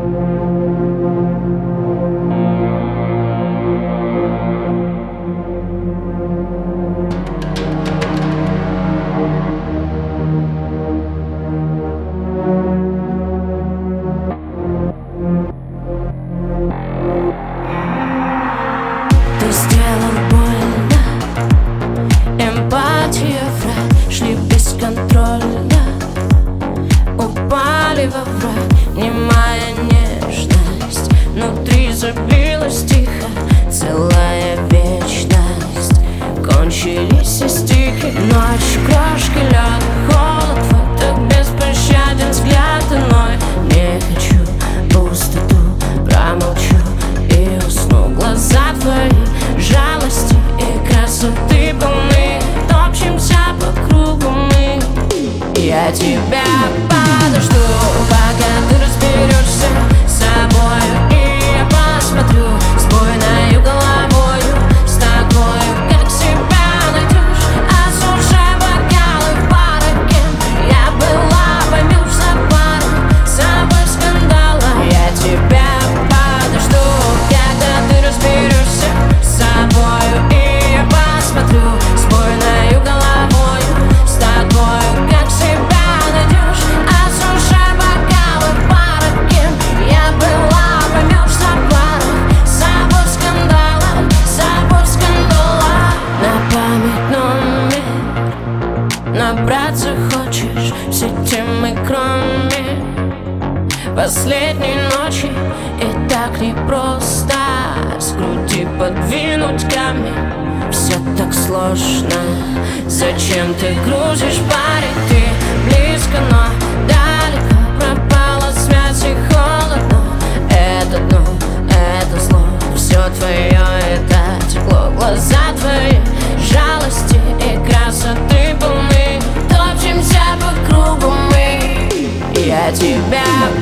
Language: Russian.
Ты сделал больно, эмпатия, враг, шли бесконтрольно, упали во враг, немая нежность, внутри забилась тихо, целая вечность. Кончились все стихи, ночь, крошки, лед, холод, твой так беспощаден взгляд иной. Не хочу пустоту, промолчу и усну. Глаза твои жалости и красоты полны, топчемся по кругу мы. Я тебя подожду, пока ты разберешься с собою, и я посмотрю с буйною головою, с тобою, как себя найдешь. Осушай бокалы в парке, я была, поймешь, за пару с собой скандала. Я тебя подожду, когда ты разберешься с собою, и я посмотрю с буйною головою, с тобою, как себя найдешь. Осушай бокалы в парке, я была, поймешь, за пару с собой скандала, с собой скандала. На память номер набраться хочешь, все темы кроме последней ночи. И так непросто с груди подвинуть камень, все так сложно. Зачем ты грузишь, парень, ты близко, но далеко. Пропала связь и холодно, это дно, это зло, все твое, это тепло. Глаза твои жалости и красоты полны, топчемся по кругу мы. Я тебя